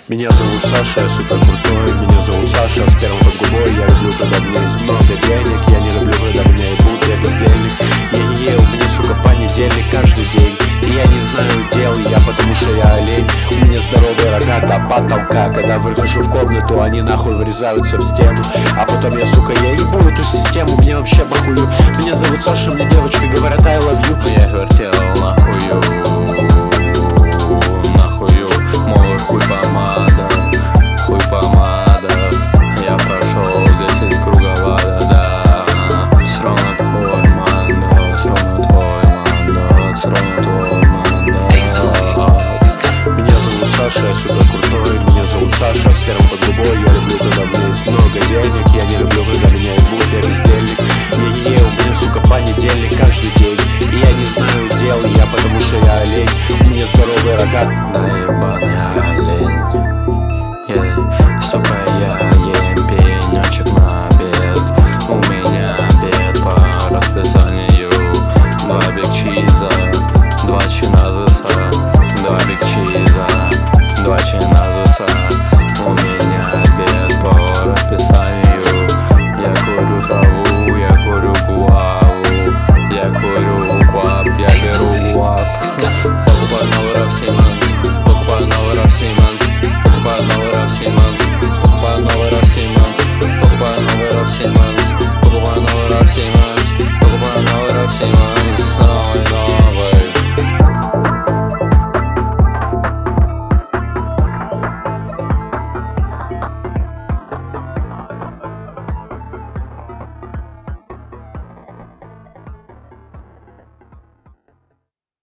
Меня зовут Саша, я супер крутой. Меня зовут Саша, с первым под губой. Я люблю, когда у меня есть много денег. Я не люблю, когда меня ебут, я бездельник. У меня, сука, понедельник каждый день. И я не знаю дел, я потому что я олень. У меня здоровые рога до потолка. Когда выхожу в комнату, они нахуй врезаются в стену. А потом я, сука, я ебу эту систему. Мне вообще похую. Меня зовут Саша, мне девочки говорят I love you. Но я вертел нахую, нахую. Мой хуй помада, хуй помада. Я прошел 10 круговада, да. Сравно твой мандат, сравно твой мандат, сравно твой мандат. Меня зовут Саша, я супер крутой. Меня зовут Саша, с первым под губой. Я люблю, когда у меня есть много денег. Я не люблю, когда меня ебут, я бездельник. У меня, сука, понедельник каждый день. И я не знаю дел, я потому что я олень. У меня здоровые рога. Да ебаный олень.